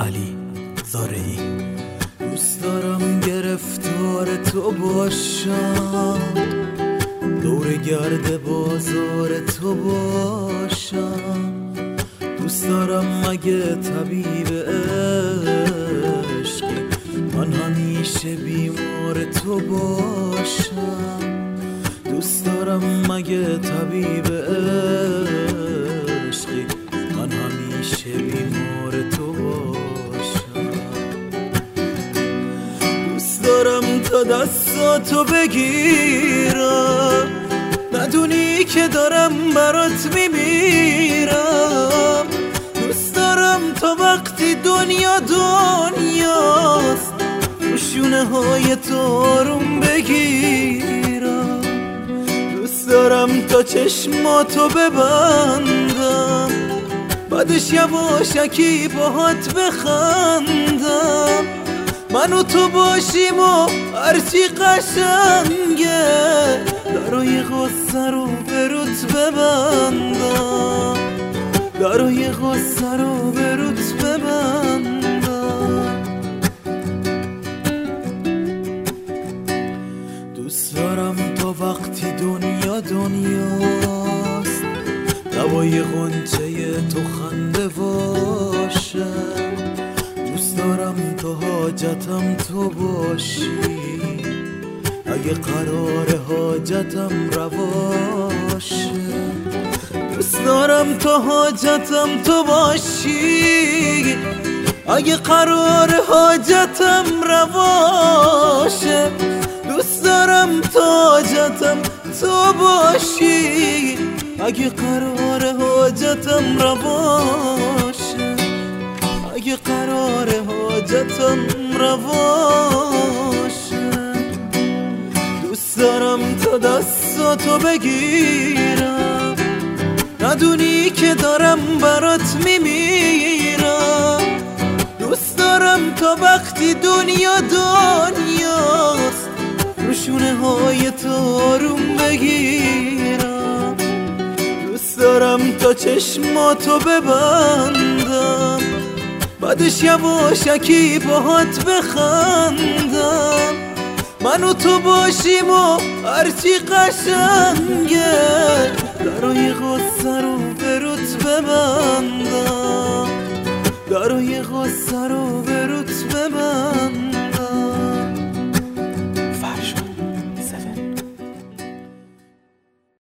علی زارعی. دوست دارم گرفتار تو باشم، دور گرد بازار تو باشم. دوست دارم مگه طبیب عشقی من همیشه بیمار تو باشم. دوست دارم مگه طبیب عشقی من همیشه بیمار تو باشم. دوست دارم تا دستاتو بگیرم، ندونی که دارم برات میمیرم. دوست دارم تا وقتی دنیا دنیاست رو شونه های تو آروم بگیرم. دوست دارم تا چشماتو ببندم، بعدش یواشکی باهات بخندم. من و تو باشیم و هرچی قشنگه، درای غصه رو به روت ببندم، درای غصه رو به روت ببندم. دوست دارم تا وقتی دنیا دنیاست دوای غنچه تو خنده باشه. دوست دارم تا حاجتم تو باشی، اگه قرار حاجتم رواشه. دوست دارم تا حاجتم تو باشی، اگه قرار حاجتم رواشه. دوست دارم تا حاجتم تو باشی، اگه قرار حاجتم رواشه، اگه قرار حاجتم رواشه. دوست دارم تا دستاتو بگیرم، ندونی که دارم برات میمیرم. دوست دارم تا وقتی دنیا دنیاست رو شونه های تو آروم بگیرم. دوست دارم تا چشماتو ببندم، بعدش یواشکی باهات بخندم. من و تو باشیم و هرچی قشنگه،